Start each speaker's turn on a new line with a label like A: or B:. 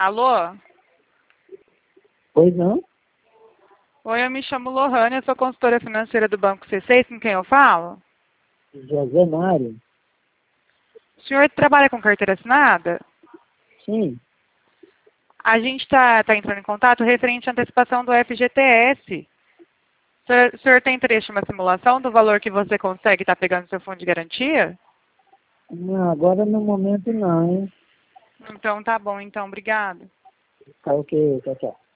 A: Alô?
B: Pois não?
A: Oi, eu me chamo Lohane, eu sou consultora financeira do Banco C6, com quem eu falo?
B: José Mário?
A: O senhor trabalha com carteira assinada?
B: Sim.
A: A gente está entrando em contato referente à antecipação do FGTS. O senhor tem interesse em uma simulação do valor que você consegue estar pegando no seu fundo de garantia?
B: Não, agora no momento não, hein?
A: Então tá bom, então, obrigado.
B: Tá ok, tchau, tchau.